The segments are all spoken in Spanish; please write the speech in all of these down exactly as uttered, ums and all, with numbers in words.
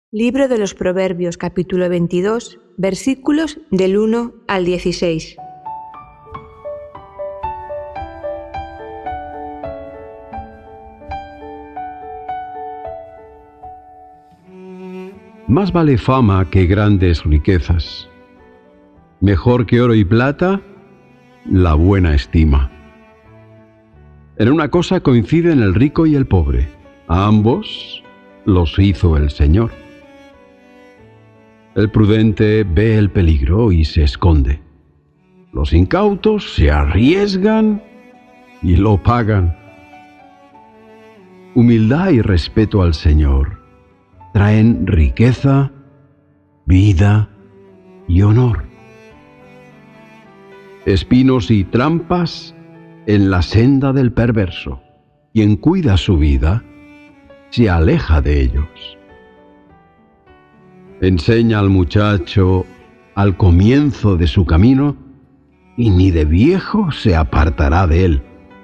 Libro de los Proverbios, capítulo veintidós, versículos del uno al dieciséis. Más vale fama que grandes riquezas. Mejor que oro y plata, la buena estima. En una cosa coinciden el rico y el pobre. A ambos los hizo el Señor. El prudente ve el peligro y se esconde. Los incautos se arriesgan y lo pagan. Humildad y respeto al Señor traen riqueza, vida y honor. Espinos y trampas en la senda del perverso. Quien cuida su vida se aleja de ellos. Enseña al muchacho al comienzo de su camino y ni de viejo se apartará de él.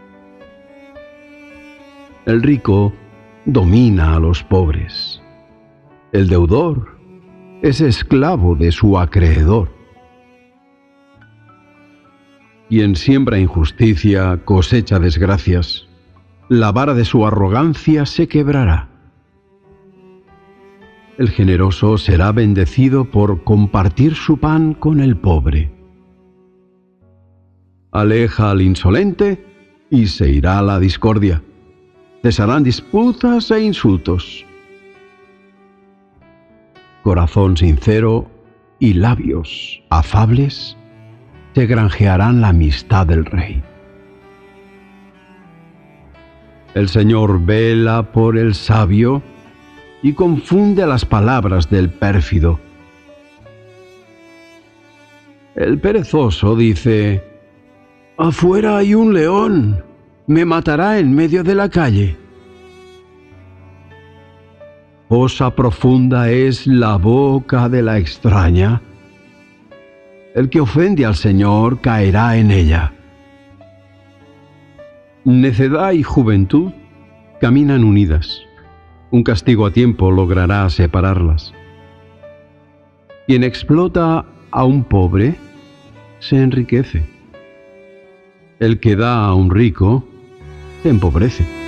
El rico domina a los pobres. El deudor es esclavo de su acreedor. Quien siembra injusticia cosecha desgracias. La vara de su arrogancia se quebrará. El generoso será bendecido por compartir su pan con el pobre. Aleja al insolente y se irá la discordia. Cesarán disputas e insultos. Corazón sincero y labios afables se granjearán la amistad del rey. El Señor vela por el sabio y confunde las palabras del pérfido. El perezoso dice: «Afuera hay un león, me matará en medio de la calle». Fosa profunda es la boca de la extraña. El que ofende al Señor caerá en ella. Necedad y juventud caminan unidas. Un castigo a tiempo logrará separarlas. Quien explota a un pobre se enriquece. El que da a un rico se empobrece.